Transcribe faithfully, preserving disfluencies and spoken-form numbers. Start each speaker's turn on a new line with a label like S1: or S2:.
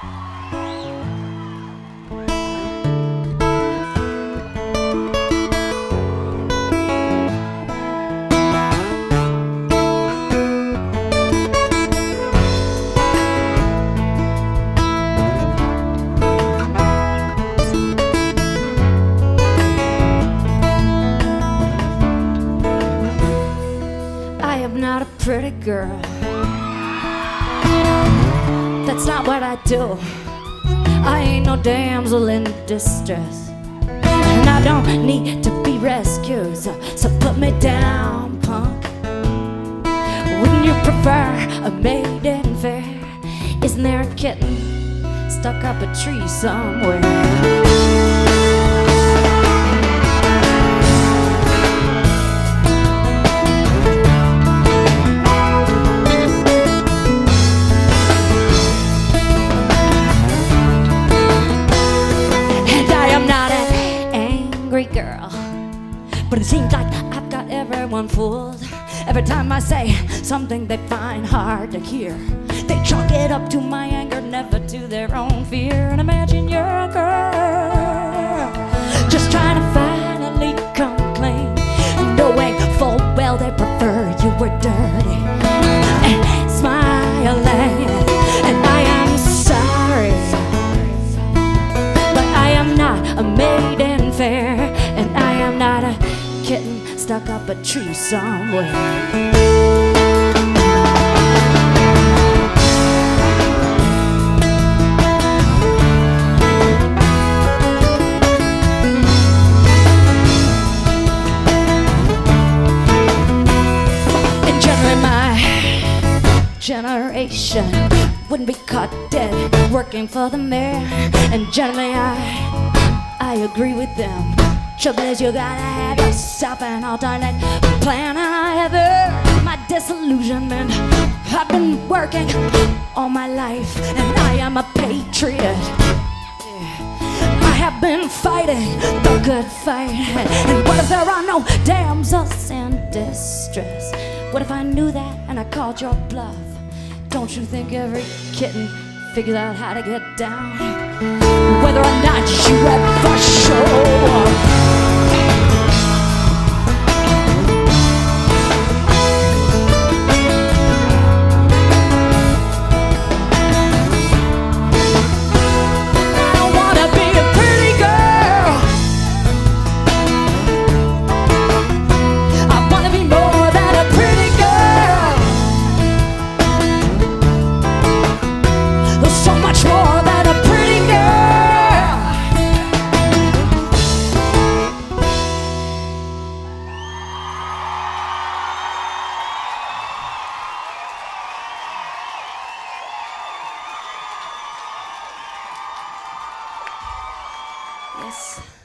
S1: Not a pretty girl. That's not what I do. I ain't no damsel in distress, and I don't need to be rescued. So, so put me down, punk. Wouldn't you prefer a maiden fair? Isn't there a kitten stuck up a tree somewhere? Girl, but it seems like I've got everyone fooled. Every time I say something they find hard to hear, they chalk it up to my anger, never to their own fear. And imagine you're a girl just trying to finally come clean, knowing full well they prefer you were dirty and smiling. And I am sorry, but I am not a maiden fair, and I am not a kitten stuck up a tree somewhere. And generally my generation wouldn't be caught dead working for the mayor, and generally I I agree with them. Trouble is you gotta have yourself an alternate plan. I have earned my disillusionment. I've been working all my life, and I am a patriot. I have been fighting the good fight. And what if there are no damsels in distress? What if I knew that and I called your bluff? Don't you think every kitten figures out how to get down, whether or not you ever show up? Yes.